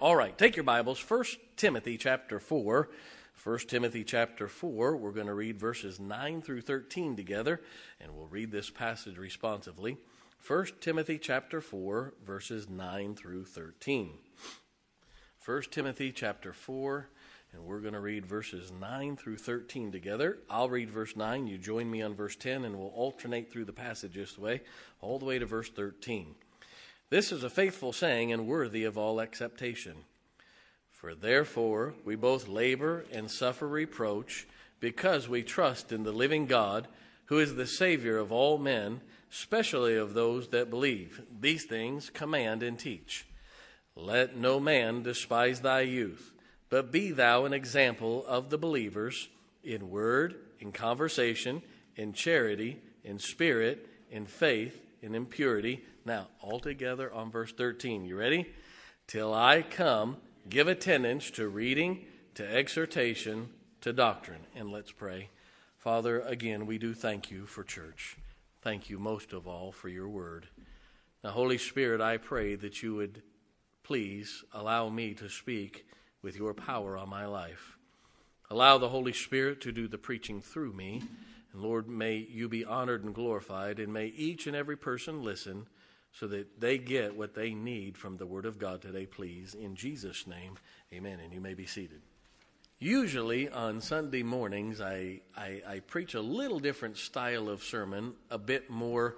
All right, take your Bibles, 1 Timothy chapter 4. 1 Timothy chapter 4, we're going to read verses 9 through 13 together, and we'll read this passage responsively. 1 Timothy chapter 4, verses 9 through 13. 1 Timothy chapter 4, and we're going to read verses 9 through 13 together. I'll read verse 9, you join me on verse 10, and we'll alternate through the passage this way, all the way to verse 13. This is a faithful saying and worthy of all acceptation. For therefore we both labor and suffer reproach, because we trust in the living God, who is the Savior of all men, especially of those that believe. These things command and teach. Let no man despise thy youth, but be thou an example of the believers in word, in conversation, in charity, in spirit, in faith, and in purity. Now, all together on verse 13. You ready? Till I come, give attendance to reading, to exhortation, to doctrine. And let's pray. Father, again, we do thank you for church. Thank you most of all for your word. Now, Holy Spirit, I pray that you would please allow me to speak with your power on my life. Allow the Holy Spirit to do the preaching through me. And Lord, may you be honored and glorified, and may each and every person listen so that they get what they need from the Word of God today, please. In Jesus' name, amen. And you may be seated. Usually on Sunday mornings, I preach a little different style of sermon, a bit more,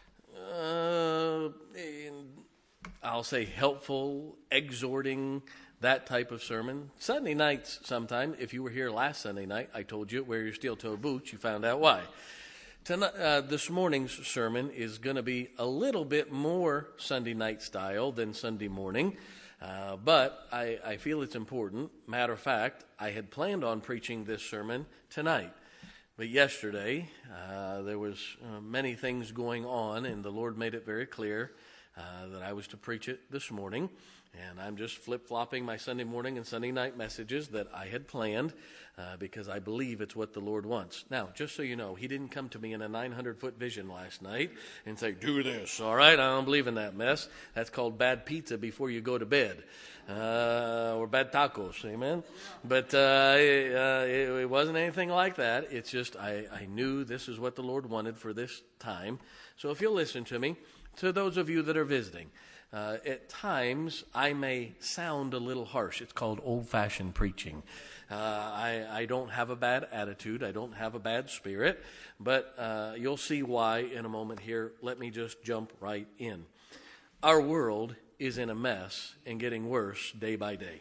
I'll say helpful, exhorting, that type of sermon. Sunday nights sometime, if you were here last Sunday night, I told you, wear your steel-toe boots, you found out why. Tonight, this morning's sermon is going to be a little bit more Sunday night style than Sunday morning, but I feel it's important. Matter of fact, I had planned on preaching this sermon tonight, but yesterday there was many things going on, and the Lord made it very clear that I was to preach it this morning. And I'm just flip-flopping my Sunday morning and Sunday night messages that I had planned because I believe it's what the Lord wants. Now, just so you know, he didn't come to me in a 900-foot vision last night and say, do this, all right? I don't believe in that mess. That's called bad pizza before you go to bed or bad tacos, amen? But it wasn't anything like that. It's just I knew this is what the Lord wanted for this time. So if you'll listen to me, to those of you that are visiting, at times, I may sound a little harsh. It's called old-fashioned preaching. I don't have a bad attitude. I don't have a bad spirit. But you'll see why in a moment here. Let me just jump right in. Our world is in a mess and getting worse day by day.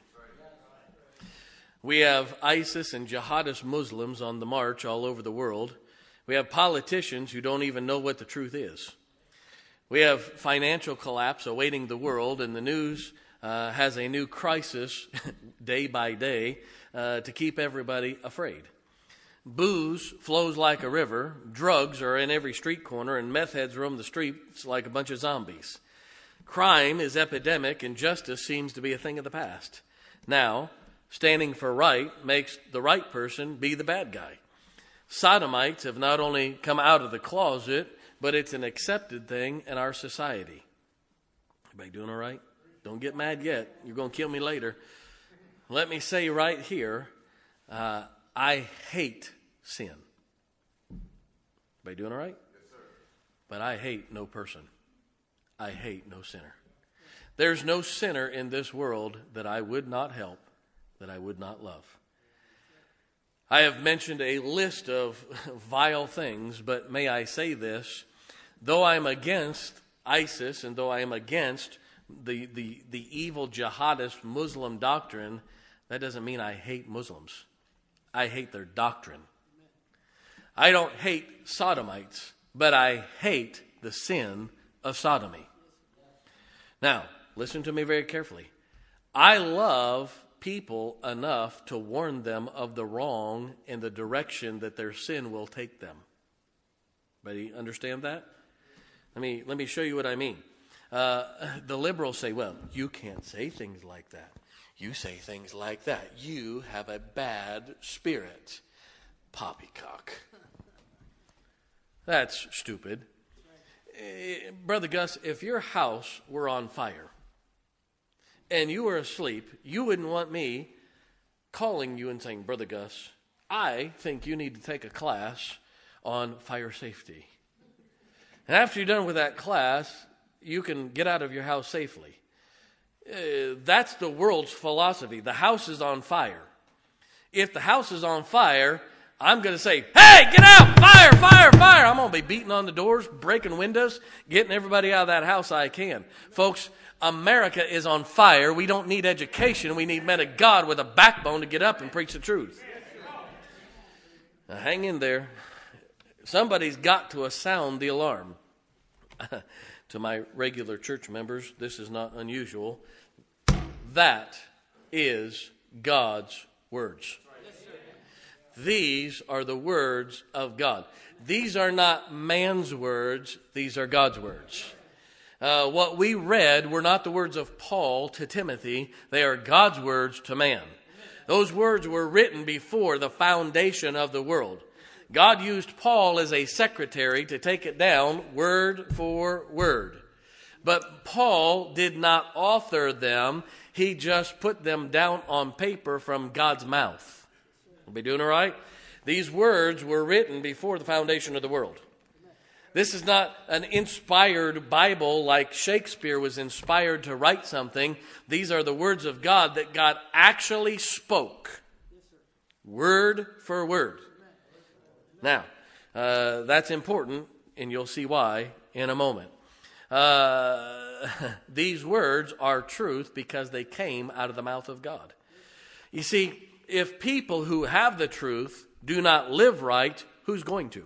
We have ISIS and jihadist Muslims on the march all over the world. We have politicians who don't even know what the truth is. We have financial collapse awaiting the world, and the news has a new crisis day by day to keep everybody afraid. Booze flows like a river, drugs are in every street corner, and meth heads roam the streets like a bunch of zombies. Crime is epidemic, and justice seems to be a thing of the past. Now, standing for right makes the right person be the bad guy. Sodomites have not only come out of the closet, but it's an accepted thing in our society. Everybody doing all right? Don't get mad yet. You're going to kill me later. Let me say right here, I hate sin. Everybody doing all right? Yes, sir. But I hate no person. I hate no sinner. There's no sinner in this world that I would not help, that I would not love. I have mentioned a list of vile things, but may I say this? Though I'm against ISIS and though I am against the evil jihadist Muslim doctrine, that doesn't mean I hate Muslims. I hate their doctrine. I don't hate sodomites, but I hate the sin of sodomy. Now, listen to me very carefully. I love people enough to warn them of the wrong and the direction that their sin will take them. Everybody understand that? Let me show you what I mean. The liberals say, well, you can't say things like that. You say things like that. You have a bad spirit. Poppycock. That's stupid. Brother Gus, if your house were on fire and you were asleep, you wouldn't want me calling you and saying, Brother Gus, I think you need to take a class on fire safety. And after you're done with that class, you can get out of your house safely. That's the world's philosophy. The house is on fire. If the house is on fire, I'm going to say, hey, get out, fire, fire, fire. I'm going to be beating on the doors, breaking windows, getting everybody out of that house I can. Folks, America is on fire. We don't need education. We need men of God with a backbone to get up and preach the truth. Now, hang in there. Somebody's got to sound the alarm. To my regular church members, this is not unusual. That is God's words. These are the words of God. These are not man's words. These are God's words. What we read were not the words of Paul to Timothy. They are God's words to man. Those words were written before the foundation of the world. God used Paul as a secretary to take it down word for word. But Paul did not author them. He just put them down on paper from God's mouth. We'll be doing all right? These words were written before the foundation of the world. This is not an inspired Bible like Shakespeare was inspired to write something. These are the words of God that God actually spoke. Word for word. Now, that's important, and you'll see why in a moment. These words are truth because they came out of the mouth of God. You see, if people who have the truth do not live right, who's going to?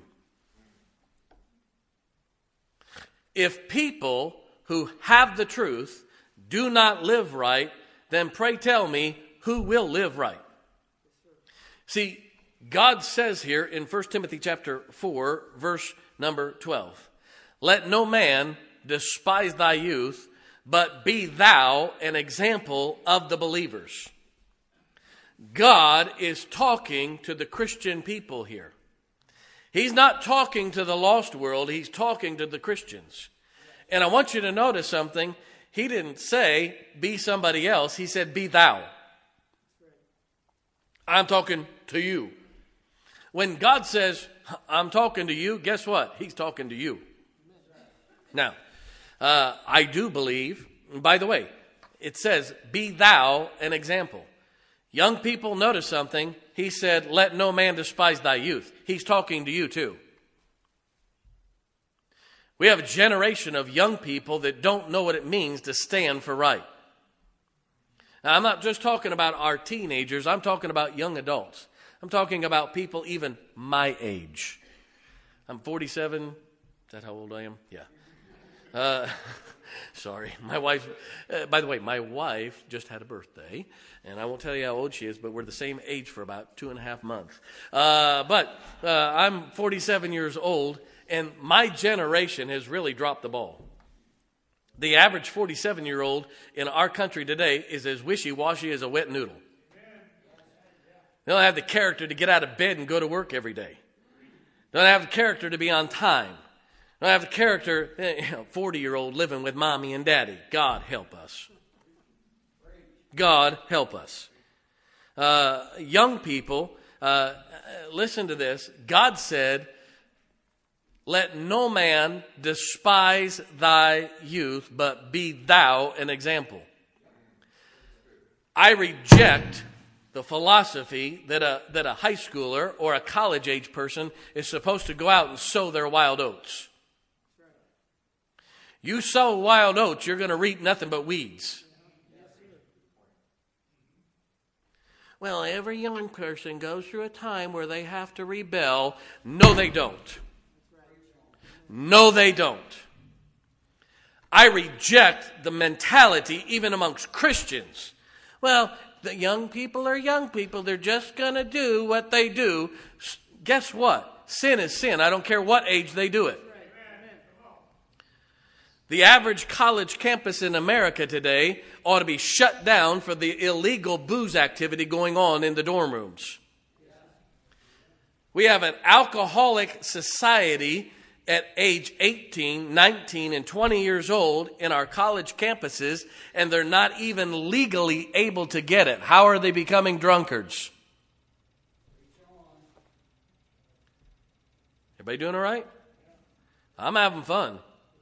If people who have the truth do not live right, then pray tell me, who will live right? See, God says here in 1 Timothy chapter 4, verse number 12, let no man despise thy youth, but be thou an example of the believers. God is talking to the Christian people here. He's not talking to the lost world. He's talking to the Christians. And I want you to notice something. He didn't say, be somebody else. He said, be thou. I'm talking to you. When God says, I'm talking to you, guess what? He's talking to you. Now, I do believe, by the way, it says, be thou an example. Young people, notice something. He said, let no man despise thy youth. He's talking to you too. We have a generation of young people that don't know what it means to stand for right. Now, I'm not just talking about our teenagers. I'm talking about young adults. I'm talking about people even my age. I'm 47. Is that how old I am? Yeah. Sorry. My wife, by the way, my wife just had a birthday. And I won't tell you how old she is, but we're the same age for about 2.5 months. But I'm 47 years old, and my generation has really dropped the ball. The average 47-year-old in our country today is as wishy-washy as a wet noodle. They don't have the character to get out of bed and go to work every day. They don't have the character to be on time. They don't have the character, 40-year-old living with mommy and daddy. God help us. God help us. Young people, listen to this. God said, let no man despise thy youth, but be thou an example. I reject the philosophy that a high schooler or a college-age person is supposed to go out and sow their wild oats. You sow wild oats, you're going to reap nothing but weeds. Well, every young person goes through a time where they have to rebel. No, they don't. No, they don't. I reject the mentality even amongst Christians. Well, the young people are young people. They're just going to do what they do. Guess what? Sin is sin. I don't care what age they do it. The average college campus in America today ought to be shut down for the illegal booze activity going on in the dorm rooms. We have an alcoholic society at age 18, 19, and 20 years old in our college campuses, and they're not even legally able to get it. How are they becoming drunkards? Everybody doing all right? I'm having fun.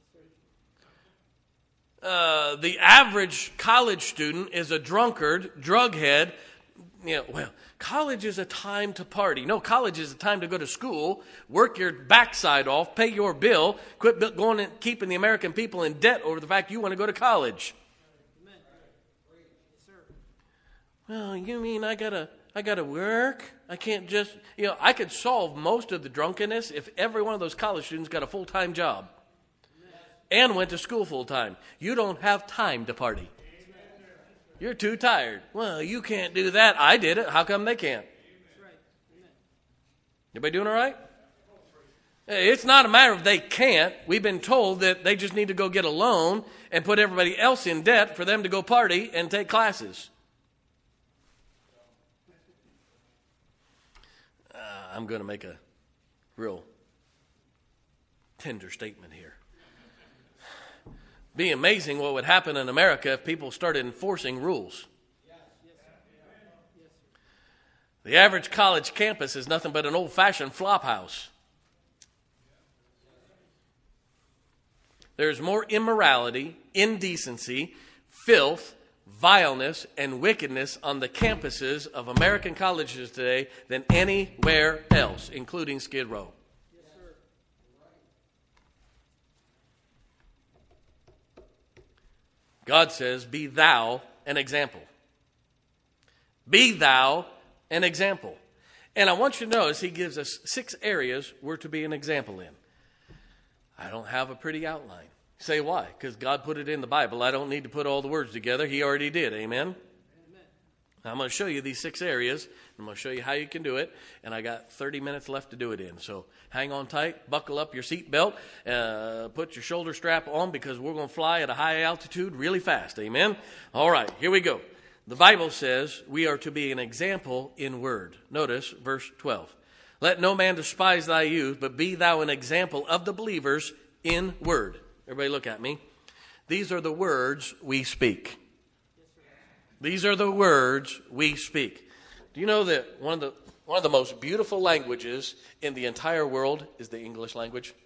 The average college student is a drunkard, drughead. Well, college is a time to party. No, college is a time to go to school, work your backside off, pay your bill, quit going and keeping the American people in debt over the fact you want to go to college. Well, you mean I gotta work? I can't just, I could solve most of the drunkenness if every one of those college students got a full-time job and went to school full-time. You don't have time to party. You're too tired. Well, you can't do that. I did it. How come they can't? Everybody doing all right? It's not a matter of they can't. We've been told that they just need to go get a loan and put everybody else in debt for them to go party and take classes. I'm going to make a real tender statement here. Be amazing what would happen in America if people started enforcing rules. The average college campus is nothing but an old-fashioned flop house. There's more immorality, indecency, filth, vileness, and wickedness on the campuses of American colleges today than anywhere else, including Skid Row. God says, be thou an example. Be thou an example. And I want you to notice he gives us 6 areas we're to be an example in. I don't have a pretty outline. Say why? Because God put it in the Bible. I don't need to put all the words together. He already did. Amen? I'm going to show you these 6 areas. I'm going to show you how you can do it. And I got 30 minutes left to do it in. So hang on tight. Buckle up your seatbelt. Put your shoulder strap on because we're going to fly at a high altitude really fast. Amen? All right, here we go. The Bible says we are to be an example in word. Notice verse 12. Let no man despise thy youth, but be thou an example of the believers in word. Everybody look at me. These are the words we speak. These are the words we speak. Do you know that one of the most beautiful languages in the entire world is the English language?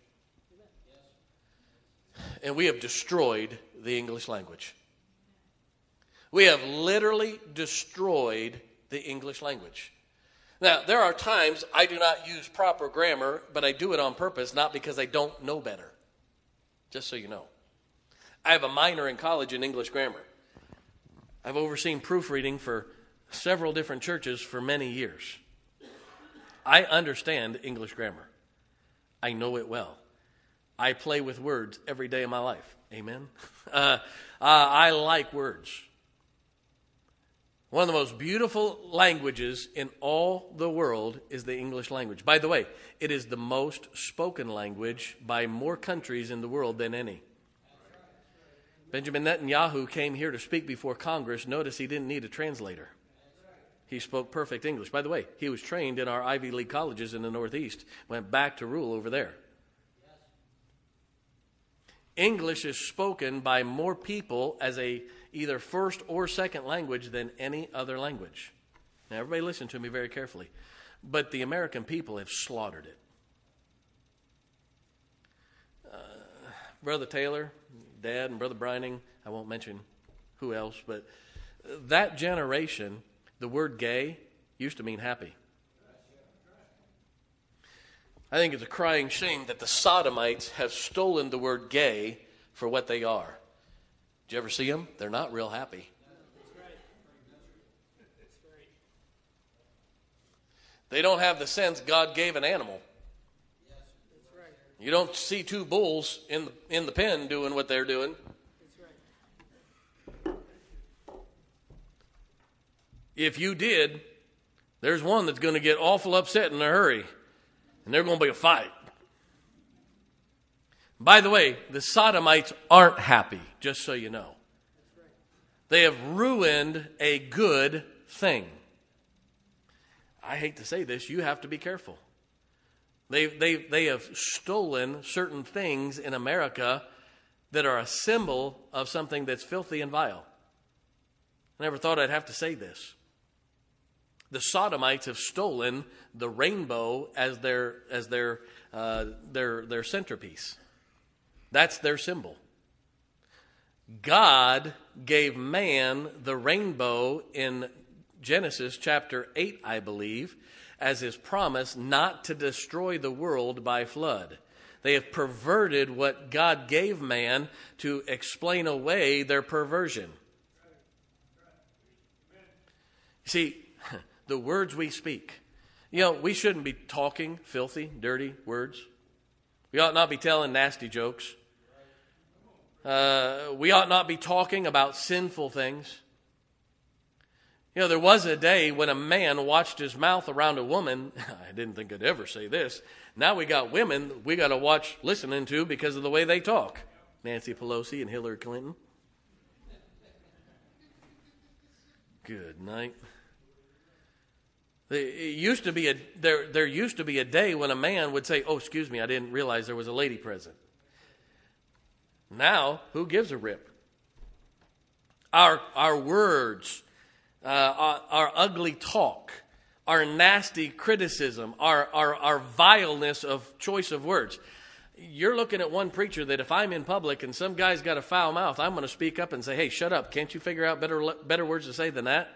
And we have destroyed the English language. We have literally destroyed the English language. Now, there are times I do not use proper grammar, but I do it on purpose, not because I don't know better. Just so you know. I have a minor in college in English grammar. I've overseen proofreading for several different churches for many years. I understand English grammar. I know it well. I play with words every day of my life. Amen? I like words. One of the most beautiful languages in all the world is the English language. By the way, it is the most spoken language by more countries in the world than any. Benjamin Netanyahu came here to speak before Congress. Notice he didn't need a translator. He spoke perfect English. By the way, he was trained in our Ivy League colleges in the Northeast, went back to rule over there. English is spoken by more people as a either first or second language than any other language. Now, everybody listen to me very carefully. But the American people have slaughtered it. Brother Taylor, Dad, and Brother Brining, I won't mention who else, but that generation, the word gay used to mean happy. I think it's a crying shame that the Sodomites have stolen the word gay for what they are. Did you ever see them? They're not real happy. They don't have the sense God gave an animal. You don't see 2 bulls in the pen doing what they're doing. If you did, there's one that's going to get awful upset in a hurry. And there's going to be a fight. By the way, the Sodomites aren't happy, just so you know. They have ruined a good thing. I hate to say this, you have to be careful. They have stolen certain things in America that are a symbol of something that's filthy and vile. I never thought I'd have to say this. The Sodomites have stolen the rainbow as their centerpiece. That's their symbol. God gave man the rainbow in Genesis chapter 8, I believe, as his promise not to destroy the world by flood. They have perverted what God gave man to explain away their perversion. See, the words we speak. We shouldn't be talking filthy, dirty words. We ought not be telling nasty jokes. We ought not be talking about sinful things. There was a day when a man watched his mouth around a woman. I didn't think I'd ever say this. Now we got women we got to watch listening to because of the way they talk. Nancy Pelosi and Hillary Clinton. Good night. There used to be a day when a man would say, "Oh, excuse me, I didn't realize there was a lady present." Now, who gives a rip? Our words, our ugly talk, our nasty criticism, our vileness of choice of words. You're looking at one preacher that if I'm in public and some guy's got a foul mouth, I'm going to speak up and say, "Hey, shut up. Can't you figure out better words to say than that?"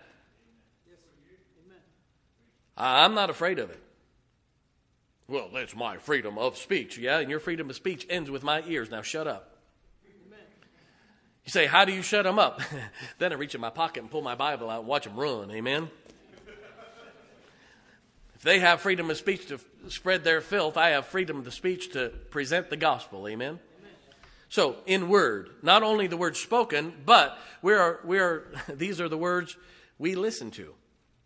I'm not afraid of it. Well, that's my freedom of speech. Yeah, and your freedom of speech ends with my ears. Now shut up. You say, how do you shut them up? Then I reach in my pocket and pull my Bible out and watch them run. Amen? If they have freedom of speech to spread their filth, I have freedom of speech to present the gospel. Amen? So, in word, not only the words spoken, but these are the words we listen to.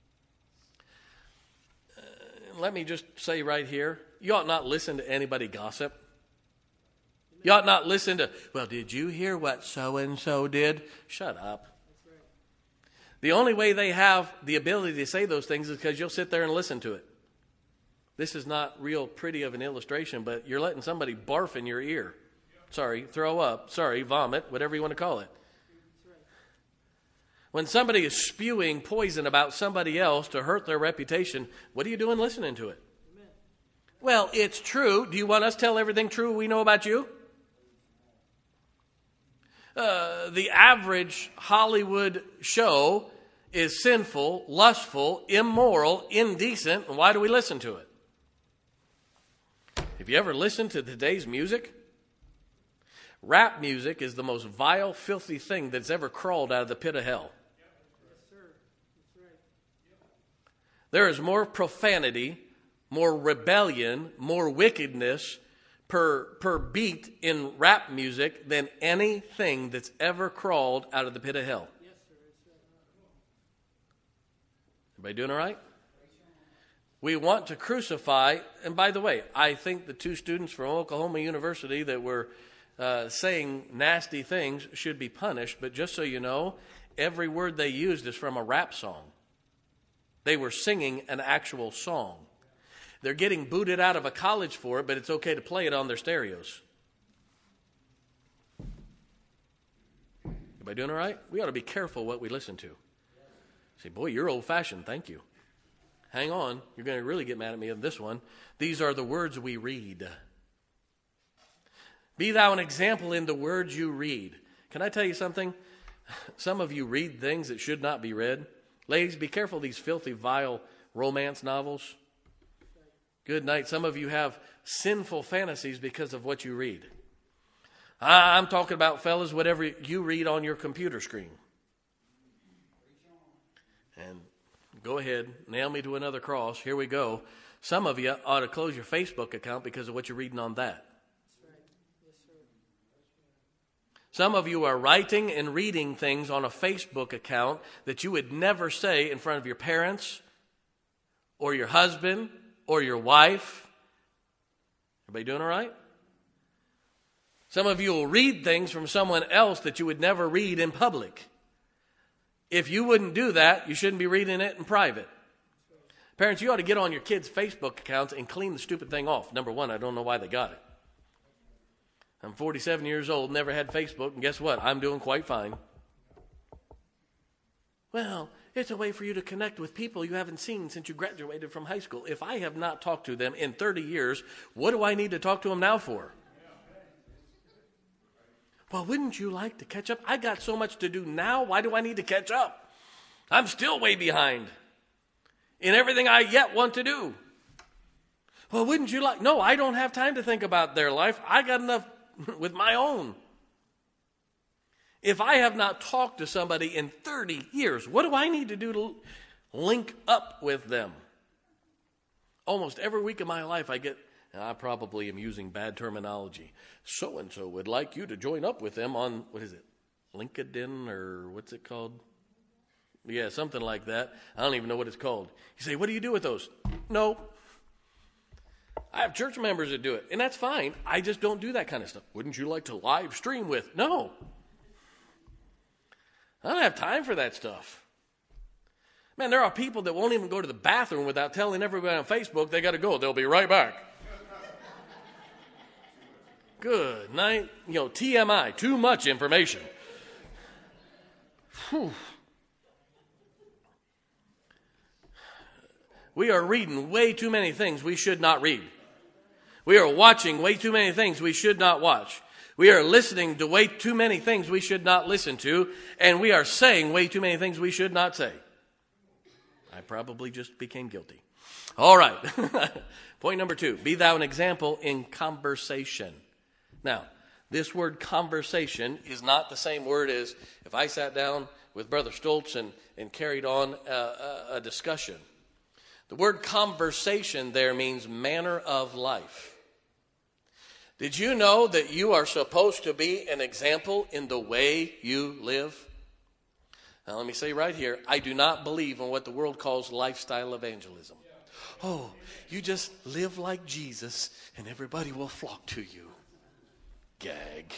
Let me just say right here, you ought not listen to anybody gossip. You ought not listen to, well, did you hear what so-and-so did? Shut up. The only way they have the ability to say those things is because you'll sit there and listen to it. This is not real pretty of an illustration, but you're letting somebody barf in your ear. Sorry, throw up. Sorry, vomit, whatever you want to call it. When somebody is spewing poison about somebody else to hurt their reputation, what are you doing listening to it? Amen. Well, it's true. Do you want us to tell everything true we know about you? The average Hollywood show is sinful, lustful, immoral, indecent, and why do we listen to it? Have you ever listened to today's music? Rap music is the most vile, filthy thing that's ever crawled out of the pit of hell. There is more profanity, more rebellion, more wickedness per beat in rap music than anything that's ever crawled out of the pit of hell. Everybody doing all right? We want to crucify, and by the way, I think the two students from Oklahoma University that were saying nasty things should be punished, but just so you know, every word they used is from a rap song. They were singing an actual song. They're getting booted out of a college for it, but it's okay to play it on their stereos. Everybody doing all right? We ought to be careful what we listen to. Say, boy, you're old-fashioned. Thank you. Hang on. You're going to really get mad at me on this one. These are the words we read. Be thou an example in the words you read. Can I tell you something? Some of you read things that should not be read. Ladies, be careful of these filthy, vile romance novels. Good night. Some of you have sinful fantasies because of what you read. I'm talking about, fellas, whatever you read on your computer screen. And go ahead, nail me to another cross. Here we go. Some of you ought to close your Facebook account because of what you're reading on that. Some of you are writing and reading things on a Facebook account that you would never say in front of your parents or your husband or your wife. Everybody doing all right? Some of you will read things from someone else that you would never read in public. If you wouldn't do that, you shouldn't be reading it in private. Parents, you ought to get on your kids' Facebook accounts and clean the stupid thing off. Number one, I don't know why they got it. I'm 47 years old, never had Facebook, and guess what? I'm doing quite fine. Well, it's a way for you to connect with people you haven't seen since you graduated from high school. If I have not talked to them in 30 years, what do I need to talk to them now for? Well, wouldn't you like to catch up? I got so much to do now. Why do I need to catch up? I'm still way behind in everything I yet want to do. Well, wouldn't you like? No, I don't have time to think about their life. I got enough with my own. If I have not talked to somebody in 30 years, what do I need to do to link up with them? Almost every week of my life I get, and I probably am using bad terminology, so-and-so would like you to join up with them on, what is it, LinkedIn or what's it called? Yeah, something like that. I don't even know what it's called. You say, what do you do with those? No. I have church members that do it, and that's fine. I just don't do that kind of stuff. Wouldn't you like to live stream with? No. I don't have time for that stuff. Man, there are people that won't even go to the bathroom without telling everybody on Facebook they got to go. They'll be right back. Good night. TMI, too much information. Whew. We are reading way too many things we should not read. We are watching way too many things we should not watch. We are listening to way too many things we should not listen to, and we are saying way too many things we should not say. I probably just became guilty. All right. Point number 2, be thou an example in conversation. Now, this word conversation is not the same word as if I sat down with Brother Stoltz and carried on a discussion. The word conversation there means manner of life. Did you know that you are supposed to be an example in the way you live? Now, let me say right here, I do not believe in what the world calls lifestyle evangelism. Oh, you just live like Jesus and everybody will flock to you. Gag.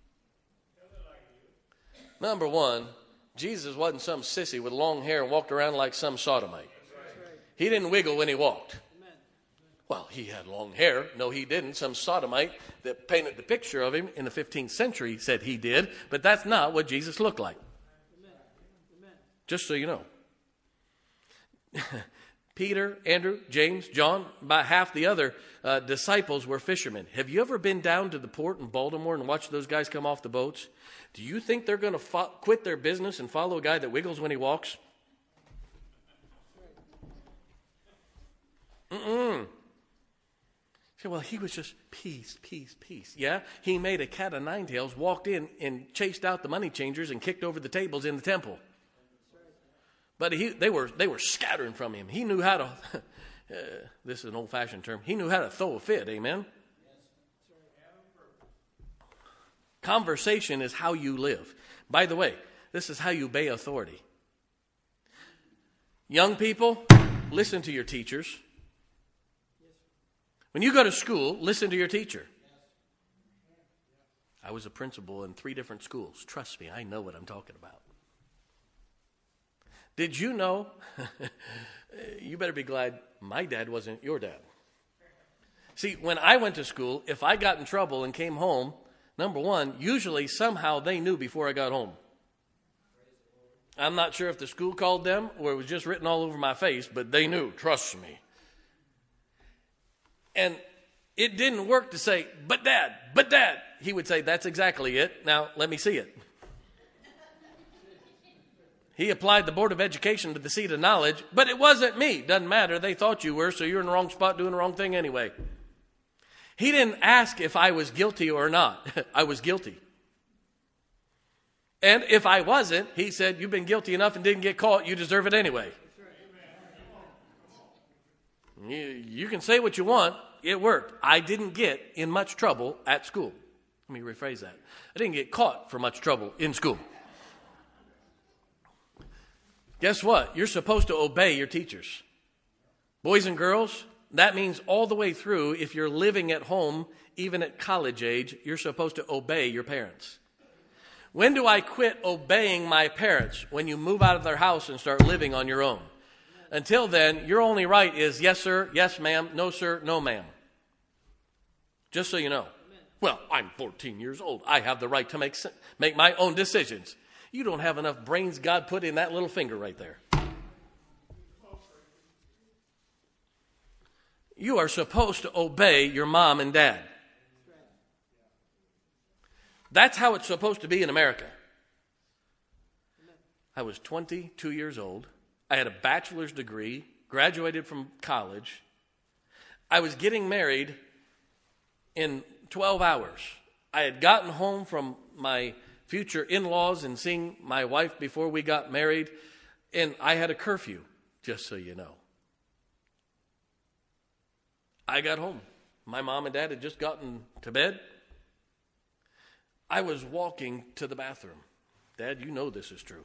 Number one, Jesus wasn't some sissy with long hair and walked around like some sodomite. He didn't wiggle when he walked. Well, he had long hair. No, he didn't. Some sodomite that painted the picture of him in the 15th century said he did, but that's not what Jesus looked like. Just so you know. Peter, Andrew, James, John, about half the other disciples were fishermen. Have you ever been down to the port in Baltimore and watched those guys come off the boats? Do you think they're going to quit their business and follow a guy that wiggles when he walks? Say, well, he was just peace, peace, peace. Yeah, he made a cat of nine tails, walked in and chased out the money changers and kicked over the tables in the temple. But they were scattering from him. He knew how to, this is an old-fashioned term, he knew how to throw a fit, amen? Conversation is how you live. By the way, this is how you obey authority. Young people, listen to your teachers. When you go to school, listen to your teacher. I was a principal in 3 different schools. Trust me, I know what I'm talking about. Did you know? You better be glad my dad wasn't your dad. See, when I went to school, if I got in trouble and came home, number one, usually somehow they knew before I got home. I'm not sure if the school called them or it was just written all over my face, but they knew, trust me. And it didn't work to say, but dad. He would say, that's exactly it. Now, let me see it. He applied the Board of Education to the seat of knowledge, but it wasn't me. Doesn't matter. They thought you were, so you're in the wrong spot doing the wrong thing anyway. He didn't ask if I was guilty or not. I was guilty. And if I wasn't, he said, you've been guilty enough and didn't get caught. You deserve it anyway. You can say what you want. It worked. I didn't get in much trouble at school. Let me rephrase that. I didn't get caught for much trouble in school. Guess what? You're supposed to obey your teachers. Boys and girls, that means all the way through, if you're living at home, even at college age, you're supposed to obey your parents. When do I quit obeying my parents? When you move out of their house and start living on your own. Until then, your only right is yes, sir, yes, ma'am, no, sir, no, ma'am. Just so you know. Well, I'm 14 years old. I have the right to make my own decisions. You don't have enough brains God put in that little finger right there. You are supposed to obey your mom and dad. That's how it's supposed to be in America. I was 22 years old. I had a bachelor's degree, graduated from college. I was getting married in 12 hours. I had gotten home from my future in-laws and seeing my wife before we got married, and I had a curfew, just so you know. I got home. My mom and dad had just gotten to bed. I was walking to the bathroom. Dad, you know this is true.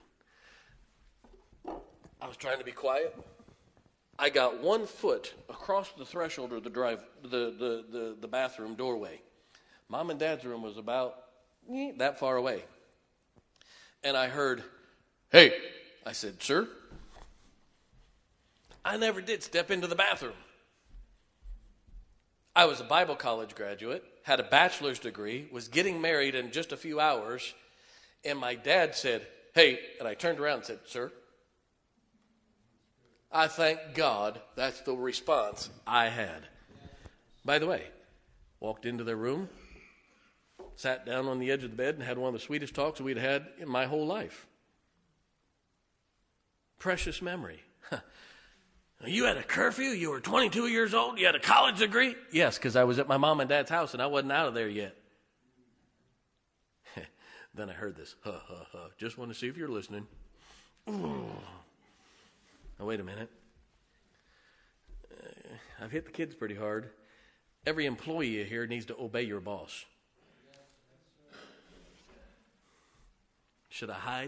I was trying to be quiet. I got 1 foot across the threshold of the bathroom doorway. Mom and Dad's room was about that far away. And I heard, "Hey." I said, "Sir?" I never did step into the bathroom. I was a Bible college graduate, had a bachelor's degree, was getting married in just a few hours, and my dad said, "Hey," and I turned around and said, "Sir?" I thank God that's the response I had. By the way, walked into their room, sat down on the edge of the bed, and had one of the sweetest talks we'd had in my whole life. Precious memory. You had a curfew? You were 22 years old? You had a college degree? Yes, because I was at my mom and dad's house, and I wasn't out of there yet. Then I heard this. Just want to see if you're listening. Now, wait a minute. I've hit the kids pretty hard. Every employee here needs to obey your boss. Should I hide?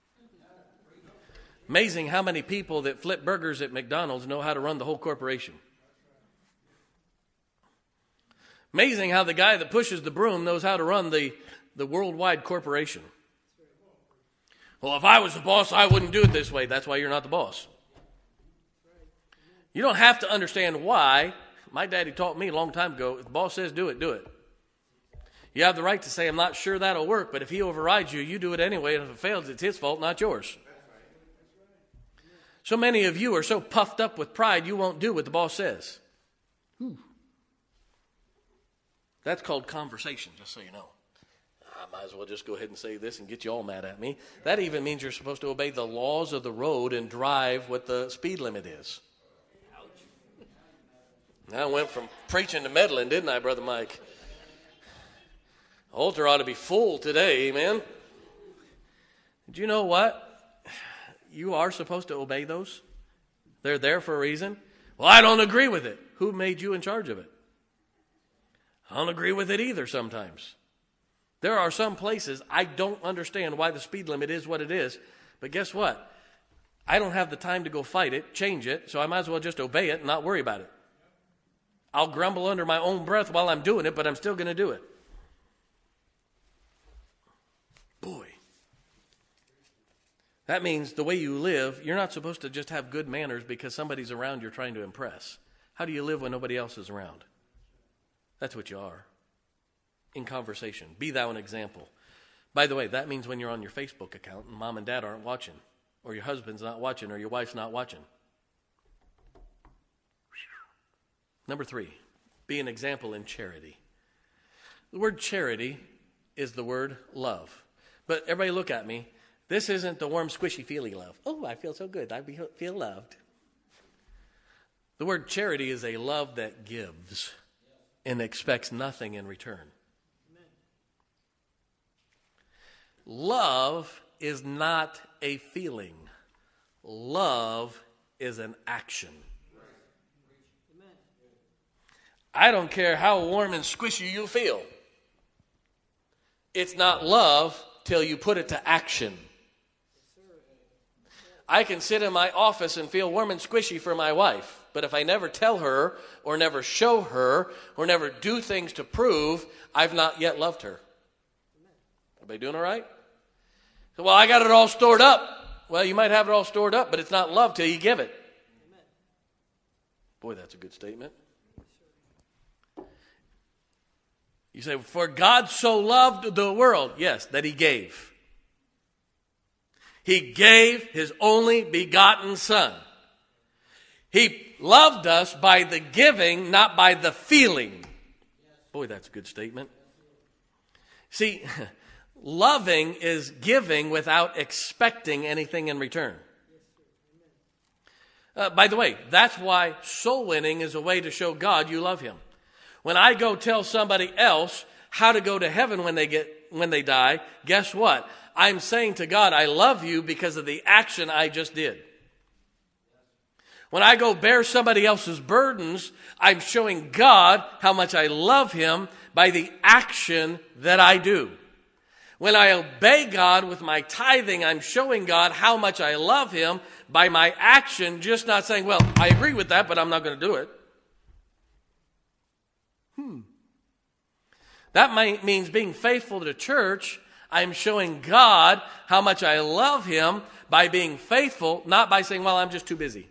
Amazing how many people that flip burgers at McDonald's know how to run the whole corporation. Amazing how the guy that pushes the broom knows how to run the worldwide corporation. Well, if I was the boss, I wouldn't do it this way. That's why you're not the boss. You don't have to understand why. My daddy taught me a long time ago, if the boss says do it, do it. You have the right to say, I'm not sure that'll work, but if he overrides you, you do it anyway, and if it fails, it's his fault, not yours. So many of you are so puffed up with pride, you won't do what the boss says. That's called conversation, just so you know. I might as well just go ahead and say this and get you all mad at me. That even means you're supposed to obey the laws of the road and drive what the speed limit is. I went from preaching to meddling, didn't I, Brother Mike? The altar ought to be full today, amen? Do you know what? You are supposed to obey those. They're there for a reason. Well, I don't agree with it. Who made you in charge of it? I don't agree with it either sometimes. There are some places I don't understand why the speed limit is what it is. But guess what? I don't have the time to go fight it, change it, so I might as well just obey it and not worry about it. I'll grumble under my own breath while I'm doing it, but I'm still going to do it. Boy. That means the way you live, you're not supposed to just have good manners because somebody's around you're trying to impress. How do you live when nobody else is around? That's what you are. In conversation. Be thou an example. By the way, that means when you're on your Facebook account and mom and dad aren't watching, or your husband's not watching, or your wife's not watching. Number 3, be an example in charity. The word charity is the word love. But everybody look at me. This isn't the warm, squishy, feely love. Oh, I feel so good. I feel loved. The word charity is a love that gives and expects nothing in return. Love is not a feeling. Love is an action. I don't care how warm and squishy you feel. It's not love till you put it to action. I can sit in my office and feel warm and squishy for my wife, but if I never tell her or never show her or never do things to prove, I've not yet loved her. Everybody doing all right? So, well, I got it all stored up. Well, you might have it all stored up, but it's not love till you give it. Boy, that's a good statement. You say, for God so loved the world. Yes, that he gave. He gave his only begotten Son. He loved us by the giving, not by the feeling. Boy, that's a good statement. See, loving is giving without expecting anything in return. By the way, that's why soul winning is a way to show God you love him. When I go tell somebody else how to go to heaven when they die, guess what? I'm saying to God, I love you because of the action I just did. When I go bear somebody else's burdens, I'm showing God how much I love him by the action that I do. When I obey God with my tithing, I'm showing God how much I love him by my action, just not saying, well, I agree with that, but I'm not going to do it. That means being faithful to church. I'm showing God how much I love him by being faithful, not by saying, well, I'm just too busy.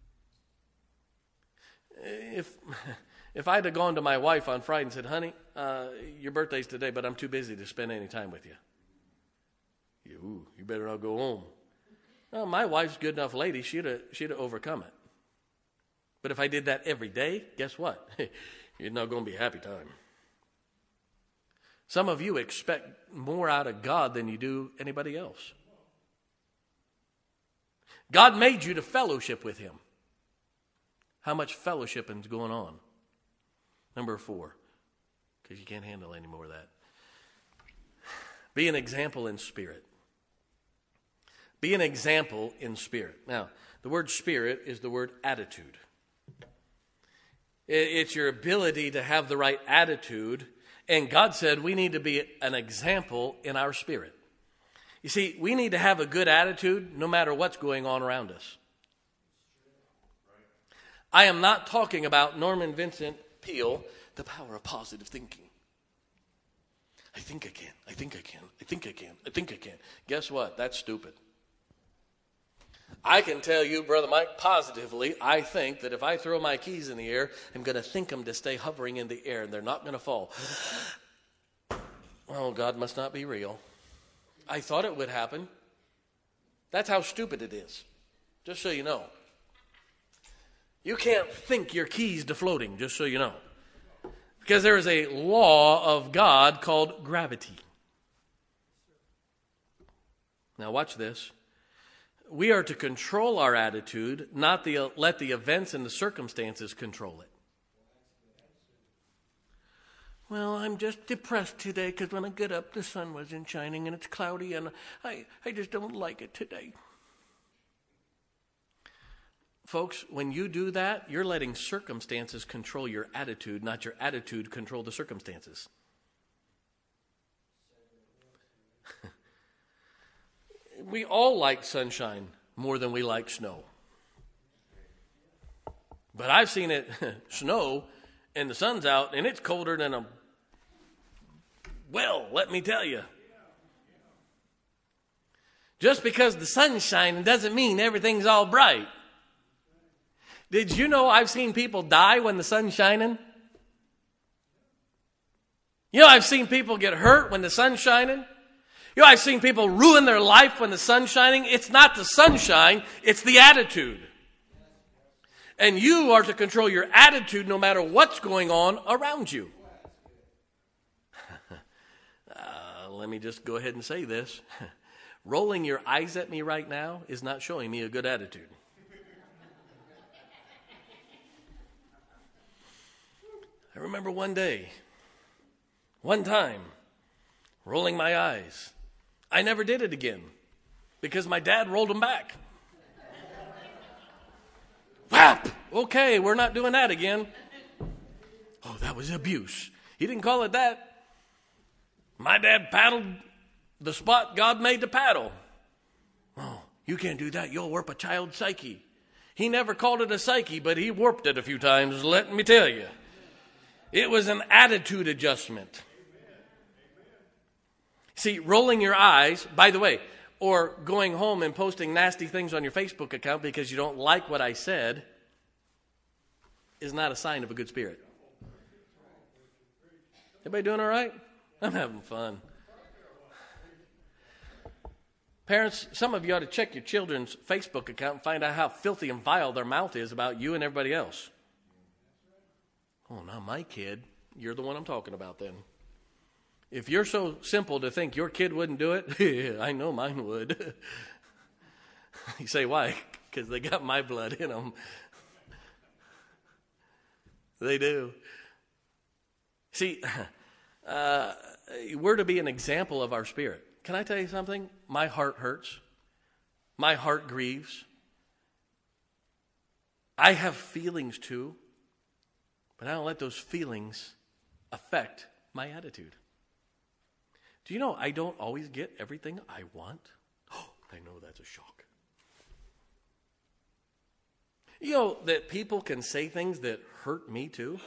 If I'd have gone to my wife on Friday and said, honey, your birthday's today, but I'm too busy to spend any time with you. You better not go home. Well, my wife's a good enough lady. She'd have overcome it. But if I did that every day, guess what? You're not going to be a happy time. Some of you expect more out of God than you do anybody else. God made you to fellowship with him. How much fellowshipping is going on? Number 4, because you can't handle any more of that. Be an example in spirit. Be an example in spirit. Now, the word spirit is the word attitude. It's your ability to have the right attitude. And God said we need to be an example in our spirit. You see, we need to have a good attitude no matter what's going on around us. I am not talking about Norman Vincent Peale, the power of positive thinking. I think I can, I think I can, I think I can, I think I can. Guess what? That's stupid. I can tell you, Brother Mike, positively, I think that if I throw my keys in the air, I'm going to think them to stay hovering in the air and they're not going to fall. Oh, God must not be real. I thought it would happen. That's how stupid it is. Just so you know. You can't think your keys to floating, just so you know. Because there is a law of God called gravity. Now watch this. We are to control our attitude, not let the events and the circumstances control it. Well, I'm just depressed today because when I get up, the sun wasn't shining and it's cloudy and I just don't like it today. Folks, when you do that, you're letting circumstances control your attitude, not your attitude control the circumstances. We all like sunshine more than we like snow. But I've seen it snow and the sun's out and it's colder than let me tell you. Just because the sun's shining doesn't mean everything's all bright. Did you know I've seen people die when the sun's shining? You know, I've seen people get hurt when the sun's shining. You know, I've seen people ruin their life when the sun's shining. It's not the sunshine, it's the attitude. And you are to control your attitude no matter what's going on around you. Let me just go ahead and say this. Rolling your eyes at me right now is not showing me a good attitude. I remember one time, rolling my eyes. I never did it again because my dad rolled them back. Whap! Okay, we're not doing that again. Oh, that was abuse. He didn't call it that. My dad paddled the spot God made to paddle. Oh, you can't do that. You'll warp a child's psyche. He never called it a psyche, but he warped it a few times, let me tell you. It was an attitude adjustment. See, rolling your eyes, by the way, or going home and posting nasty things on your Facebook account because you don't like what I said. is not a sign of a good spirit. Everybody doing all right? I'm having fun. Parents, some of you ought to check your children's Facebook account and find out how filthy and vile their mouth is about you and everybody else. Oh, not my kid. You're the one I'm talking about then. If you're so simple to think your kid wouldn't do it, I know mine would. You say, why? Because they got my blood in them. They do. See, we're to be an example of our spirit. Can I tell you something? My heart hurts. My heart grieves. I have feelings too, but I don't let those feelings affect my attitude. Do you know I don't always get everything I want? Oh, I know that's a shock. You know that people can say things that hurt me too?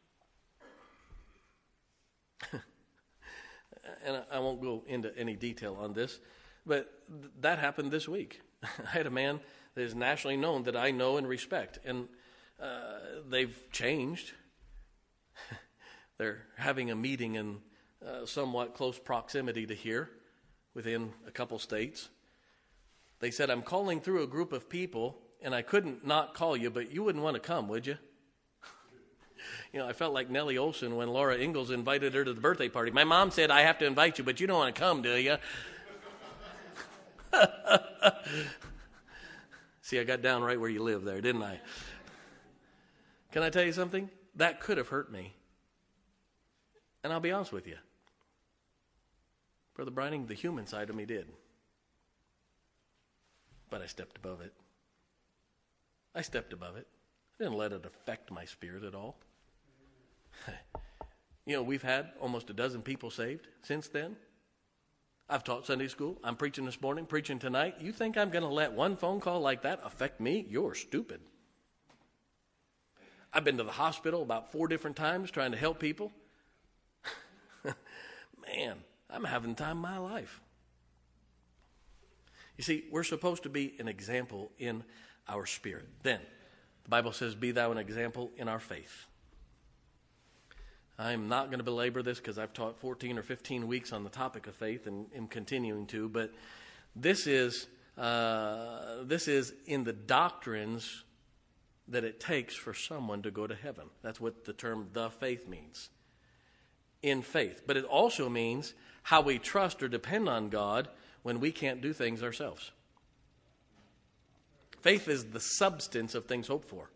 And I won't go into any detail on this, but that happened this week. I had a man that is nationally known that I know and respect, and they've changed. They're having a meeting in somewhat close proximity to here, within a couple states. They said, I'm calling through a group of people, and I couldn't not call you, but you wouldn't want to come, would you? You know, I felt like Nellie Olson when Laura Ingalls invited her to the birthday party. My mom said, I have to invite you, but you don't want to come, do you? See, I got down right where you live there, didn't I? Can I tell you something? That could have hurt me. And I'll be honest with you. Brother Brining, the human side of me did. But I stepped above it. I stepped above it. I didn't let it affect my spirit at all. You know, we've had almost a dozen people saved since then. I've taught Sunday school. I'm preaching this morning, preaching tonight. You think I'm going to let one phone call like that affect me? You're stupid. I've been to the hospital about 4 different times trying to help people. Man, I'm having the time of my life. You see, we're supposed to be an example in our spirit. Then, the Bible says, be thou an example in our faith. I'm not going to belabor this because I've taught 14 or 15 weeks on the topic of faith and am continuing to, but this is in the doctrines that it takes for someone to go to heaven. That's what the term the faith means. In faith. But it also means how we trust or depend on God when we can't do things ourselves. Faith is the substance of things hoped for.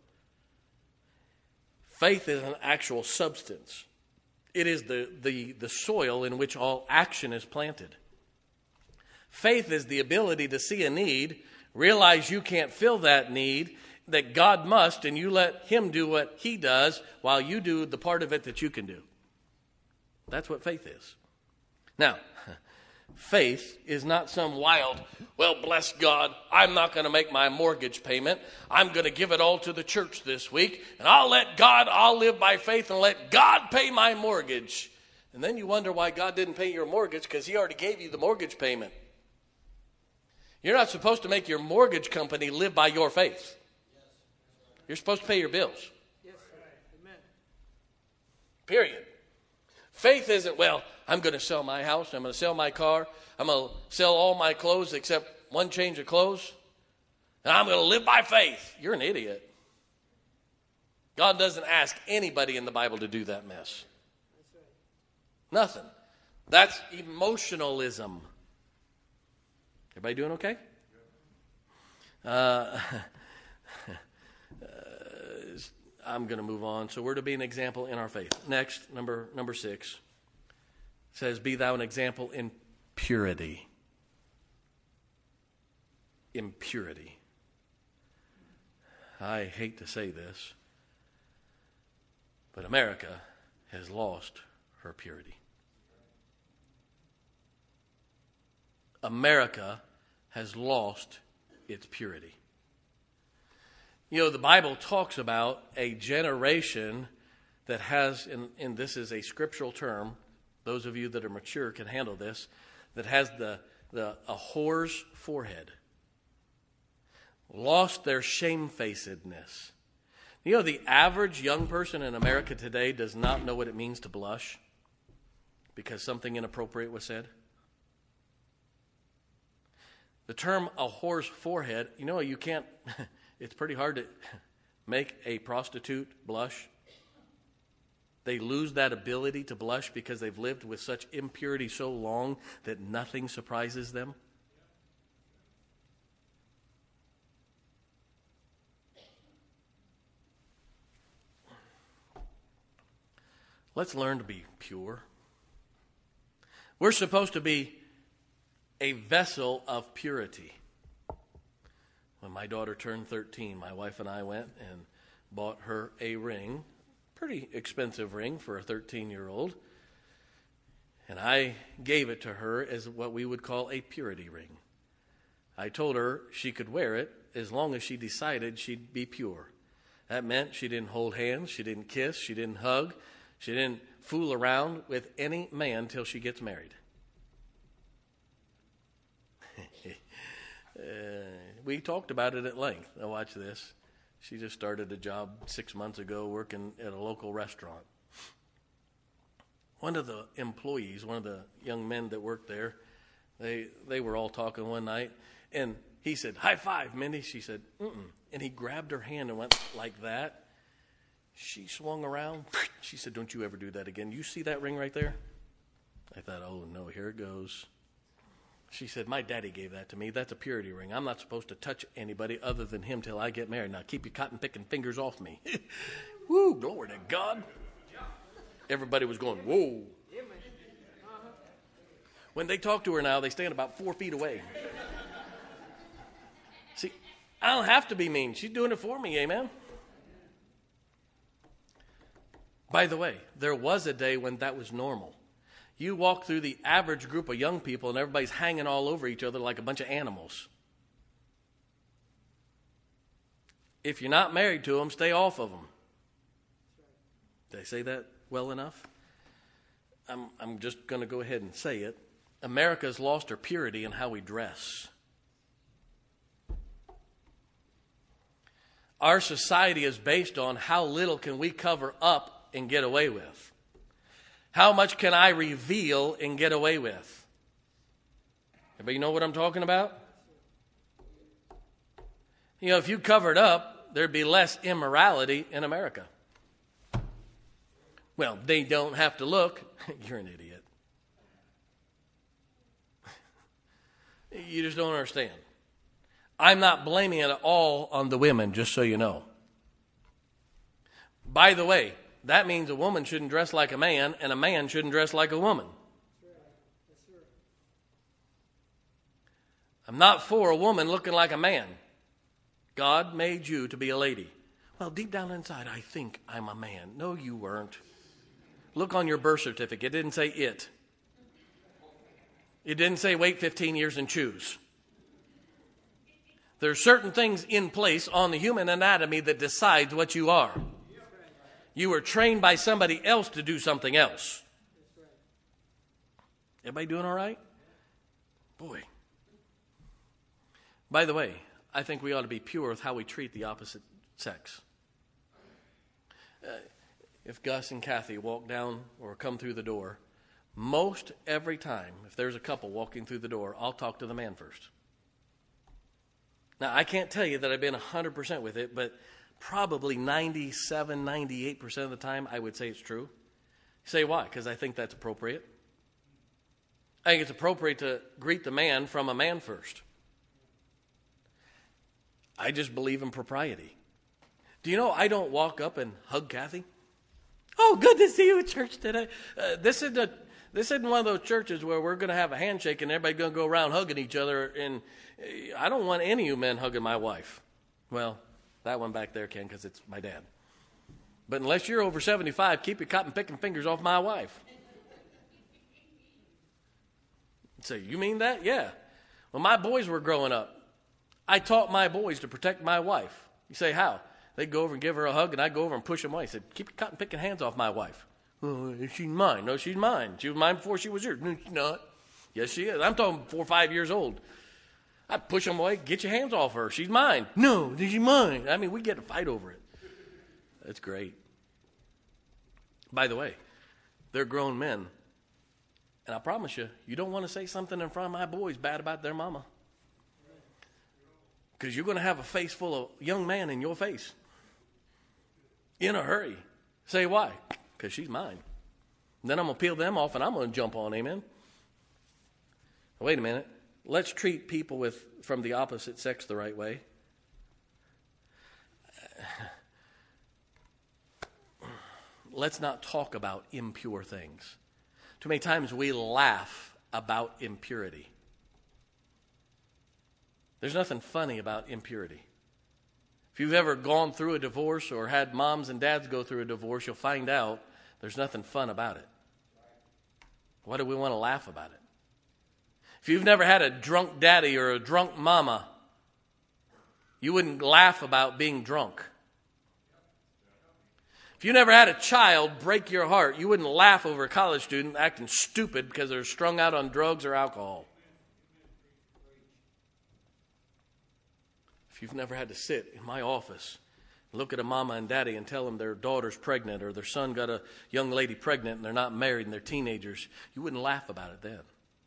Faith is an actual substance. It is the soil in which all action is planted. Faith is the ability to see a need, realize you can't fill that need, that God must, and you let him do what he does while you do the part of it that you can do. That's what faith is. Now, faith is not some wild, well, bless God, I'm not going to make my mortgage payment. I'm going to give it all to the church this week, and I'll live by faith and let God pay my mortgage. And then you wonder why God didn't pay your mortgage, because he already gave you the mortgage payment. You're not supposed to make your mortgage company live by your faith. You're supposed to pay your bills. Yes, amen. Period. Faith isn't, well, I'm going to sell my house, I'm going to sell my car, I'm going to sell all my clothes except one change of clothes, and I'm going to live by faith. You're an idiot. God doesn't ask anybody in the Bible to do that mess. That's right. Nothing. That's emotionalism. Everybody doing okay? I'm going to move on. So we're to be an example in our faith. Next, number 6, says, be thou an example in purity. Impurity. I hate to say this, but America has lost her purity. America has lost its purity. You know, the Bible talks about a generation that has, and this is a scriptural term, those of you that are mature can handle this, that has a whore's forehead. Lost their shamefacedness. You know, the average young person in America today does not know what it means to blush because something inappropriate was said. The term a whore's forehead, you know, you can't, it's pretty hard to make a prostitute blush. They lose that ability to blush because they've lived with such impurity so long that nothing surprises them. Let's learn to be pure. We're supposed to be a vessel of purity. When my daughter turned 13, my wife and I went and bought her a ring, pretty expensive ring for a 13-year-old, and I gave it to her as what we would call a purity ring. I told her she could wear it as long as she decided she'd be pure. That meant she didn't hold hands, she didn't kiss, she didn't hug, she didn't fool around with any man till she gets married. We talked about it at length. Now watch this. She just started a job 6 months ago working at a local restaurant. One of the employees, one of the young men that worked there, they were all talking one night, and he said, "High five, Mindy." She said, "Mm-mm." And he grabbed her hand and went like that. She swung around. She said, "Don't you ever do that again. You see that ring right there?" I thought, oh, no, here it goes. She said, "My daddy gave that to me. That's a purity ring. I'm not supposed to touch anybody other than him till I get married. Now keep your cotton-picking fingers off me." Woo, glory to God. Everybody was going, whoa. When they talk to her now, they stand about 4 feet away. See, I don't have to be mean. She's doing it for me, amen? By the way, there was a day when that was normal. You walk through the average group of young people and everybody's hanging all over each other like a bunch of animals. If you're not married to them, stay off of them. Did I say that well enough? I'm just going to go ahead and say it. America's lost her purity in how we dress. Our society is based on how little can we cover up and get away with. How much can I reveal and get away with? Everybody know what I'm talking about? You know, if you covered up, there'd be less immorality in America. Well, they don't have to look. You're an idiot. You just don't understand. I'm not blaming it all on the women, just so you know. By the way, that means a woman shouldn't dress like a man, and a man shouldn't dress like a woman. I'm not for a woman looking like a man. God made you to be a lady. Well, deep down inside, I think I'm a man. No, you weren't. Look on your birth certificate. It didn't say it. It didn't say wait 15 years and choose. There are certain things in place on the human anatomy that decides what you are. You were trained by somebody else to do something else. Everybody doing all right? Boy. By the way, I think we ought to be pure with how we treat the opposite sex. If Gus and Kathy walk down or come through the door, most every time, if there's a couple walking through the door, I'll talk to the man first. Now, I can't tell you that I've been 100% with it, but probably 97, 98% of the time, I would say it's true. You say why? Because I think that's appropriate. I think it's appropriate to greet the man from a man first. I just believe in propriety. Do you know I don't walk up and hug Kathy? Oh, good to see you at church today. This isn't one of those churches where we're going to have a handshake and everybody's going to go around hugging each other. And I don't want any of you men hugging my wife. Well, that one back there can because it's my dad. But unless you're over 75, keep your cotton-picking fingers off my wife. Say, you mean that? Yeah. When my boys were growing up, I taught my boys to protect my wife. You say, how? They'd go over and give her a hug, and I'd go over and push them away. I said, keep your cotton-picking hands off my wife. Oh, she's mine. No, she's mine. She was mine before she was yours. No, she's not. Yes, she is. I'm talking 4 or 5 years old. I'd push them away. Get your hands off her. She's mine. No, she's mine. I mean, we get a fight over it. That's great. By the way, they're grown men. And I promise you, you don't want to say something in front of my boys bad about their mama. Because you're going to have a face full of young man in your face. In a hurry. Say why? Because she's mine. And then I'm going to peel them off and I'm going to jump on, amen? Wait a minute. Let's treat people from the opposite sex the right way. Let's not talk about impure things. Too many times we laugh about impurity. There's nothing funny about impurity. If you've ever gone through a divorce or had moms and dads go through a divorce, you'll find out there's nothing fun about it. Why do we want to laugh about it? If you've never had a drunk daddy or a drunk mama, you wouldn't laugh about being drunk. If you never had a child break your heart, you wouldn't laugh over a college student acting stupid because they're strung out on drugs or alcohol. If you've never had to sit in my office, look at a mama and daddy and tell them their daughter's pregnant or their son got a young lady pregnant and they're not married and they're teenagers, you wouldn't laugh about it then.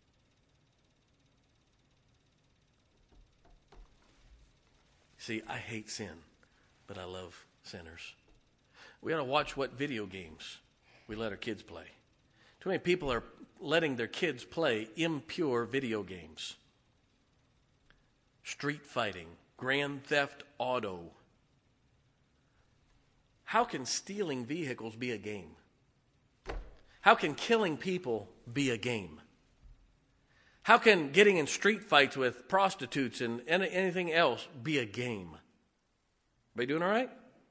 See, I hate sin, but I love sinners. We ought to watch what video games we let our kids play. Too many people are letting their kids play impure video games. Street fighting, Grand Theft Auto. How can stealing vehicles be a game? How can killing people be a game? How can getting in street fights with prostitutes and anything else be a game? Everybody doing all right?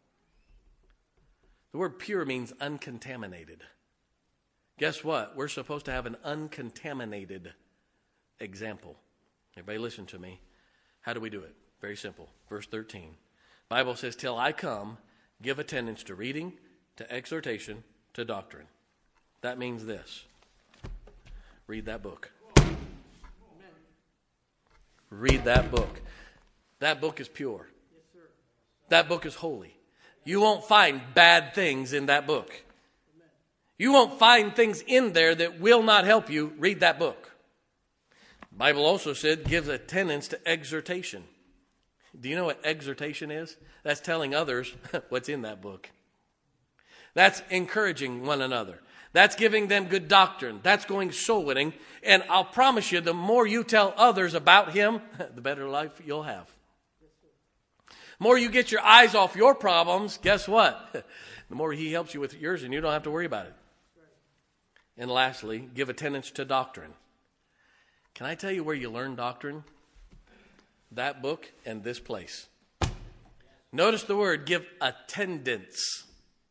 The word pure means uncontaminated. Guess what? We're supposed to have an uncontaminated example. Everybody listen to me. How do we do it? Very simple. Verse 13. Bible says, till I come, give attendance to reading, to exhortation, to doctrine. That means this. Read that book. Read that book. That book is pure. That book is holy. You won't find bad things in that book. You won't find things in there that will not help you. Read that book. The Bible also said, gives attendance to exhortation. Do you know what exhortation is? That's telling others what's in that book. That's encouraging one another. That's giving them good doctrine. That's going soul winning. And I'll promise you, the more you tell others about him, the better life you'll have. The more you get your eyes off your problems, guess what? The more he helps you with yours and you don't have to worry about it. And lastly, give attendance to doctrine. Can I tell you where you learn doctrine? That book and this place. Notice the word, give attendance.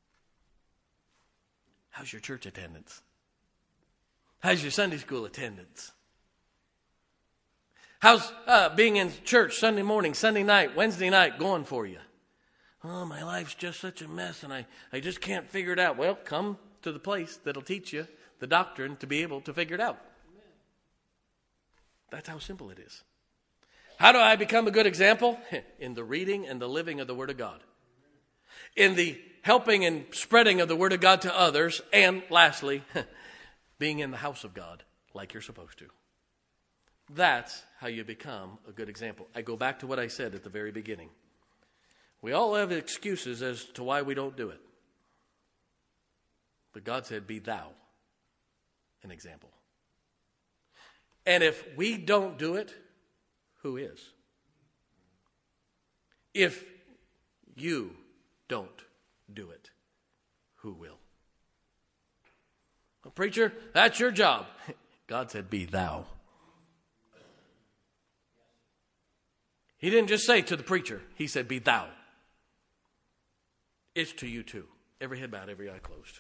How's your church attendance? How's your Sunday school attendance? How's being in church Sunday morning, Sunday night, Wednesday night going for you? Oh, my life's just such a mess and I just can't figure it out. Well, come to the place that'll teach you the doctrine to be able to figure it out. That's how simple it is. How do I become a good example? In the reading and the living of the Word of God. In the helping and spreading of the Word of God to others. And lastly, being in the house of God like you're supposed to. That's how you become a good example. I go back to what I said at the very beginning. We all have excuses as to why we don't do it. But God said, be thou an example. And if we don't do it, who is? If you don't do it, who will? Well, preacher, that's your job. God said, be thou. He didn't just say to the preacher, he said, be thou. It's to you too. Every head bowed, every eye closed.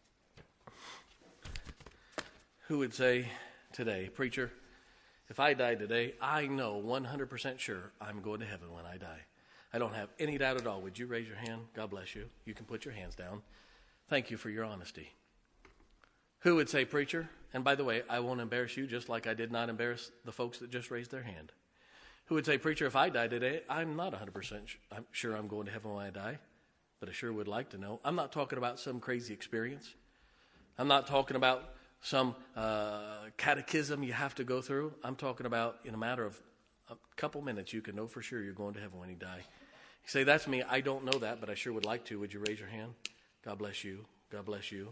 Who would say today, preacher, if I die today, I know 100% sure I'm going to heaven when I die. I don't have any doubt at all. Would you raise your hand? God bless you. You can put your hands down. Thank you for your honesty. Who would say, preacher, and by the way, I won't embarrass you just like I did not embarrass the folks that just raised their hand. Who would say, preacher, if I die today, I'm not 100% sure I'm going to heaven when I die. but I sure would like to know. I'm not talking about some crazy experience. I'm not talking about some catechism you have to go through. I'm talking about in a matter of a couple minutes, you can know for sure you're going to heaven when you die. You say, that's me. I don't know that, but I sure would like to. Would you raise your hand? God bless you. God bless you.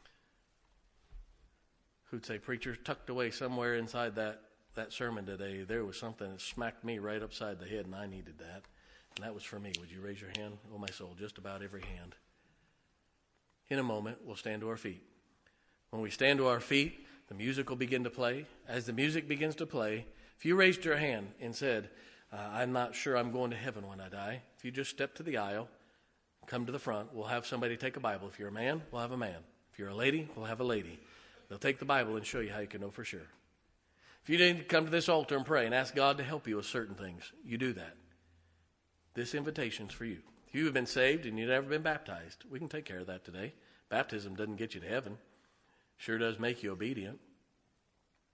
Who'd say, preacher, tucked away somewhere inside that sermon today, there was something that smacked me right upside the head, and I needed that. And that was for me. Would you raise your hand? Oh, my soul, just about every hand. In a moment, we'll stand to our feet. When we stand to our feet, the music will begin to play. As the music begins to play, if you raised your hand and said, I'm not sure I'm going to heaven when I die, if you just step to the aisle, come to the front, we'll have somebody take a Bible. If you're a man, we'll have a man. If you're a lady, we'll have a lady. They'll take the Bible and show you how you can know for sure. If you need to come to this altar and pray and ask God to help you with certain things, you do that. This invitation's for you. If you have been saved and you've never been baptized, we can take care of that today. Baptism doesn't get you to heaven. Sure does make you obedient.